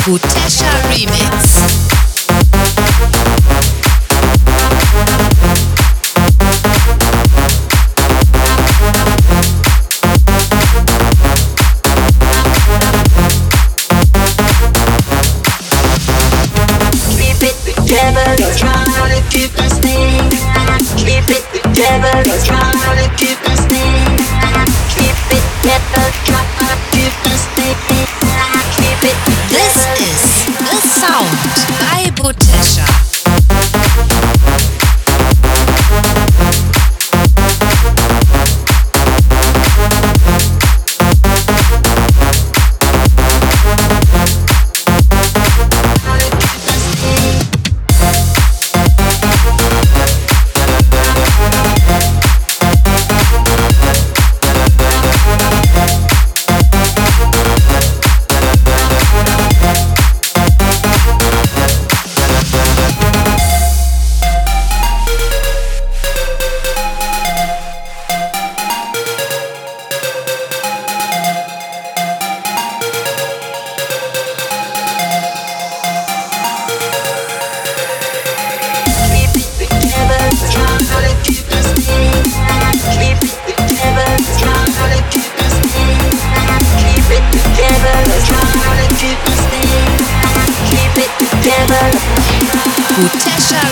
Butesha Remix. Trying to keep us staying. Keep it together, trying to keep us staying. Keep it together, trying to keep us staying. Keep it together. This is The Sound by Butesha. Butesha